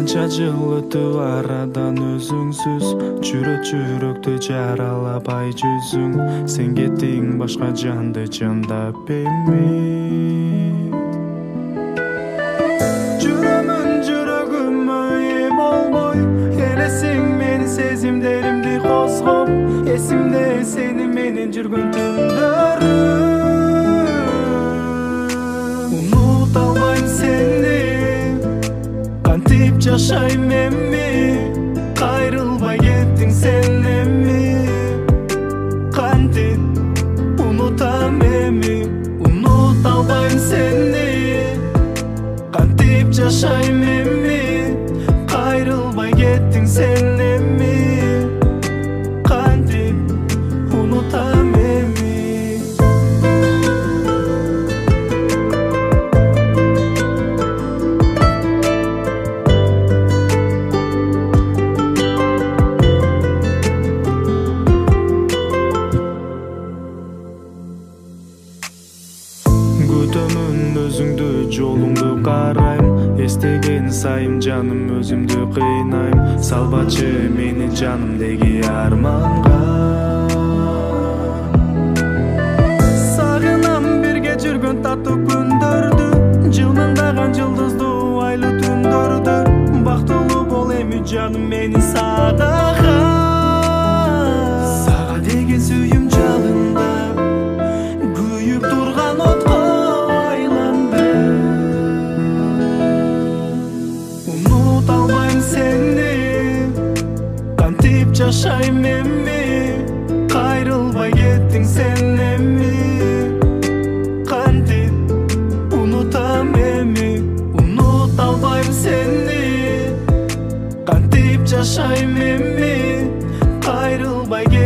Канча жыл өтүп арадан өзүңсүз жүрөктү жаралабай жүзүң. Сен кеттиң башка жанды жандап эми. Жүрөмүн жүрөгүмө ээ болбой, элесиң менин сезимдеримди козгоп. Эсимде сени менен жүргөн түндөрүм. Унута албайм сени, кантип жашайм эми, кайрылбай кеттиң сен эми. Кантип унутам эми, унута албайм сени, кантип жашайм эми, кайрылбай кеттиң сен эми. Кантип унутам эми. Күтөмүн өзүңдү, жолуңду карайм, эстеген сайым жаным өзүмдү кыйнайм. Салбачы мени жанымдеги арманга. Сагынам бирге жүргөн таттуу күндөрдү, жылмаңдаган жылдыздуу айлуу түндөрдү. Бактылуу бол эми жаным менин садага. Сага деген сүйүм жалында күйүп турган отко айланды. Унута албайм сени, кантип жашайм эми, кайрылбай кеттиң сен эми. Кантип унутам эми, унута албайм сени, кантип жашайм эми, кайрылбай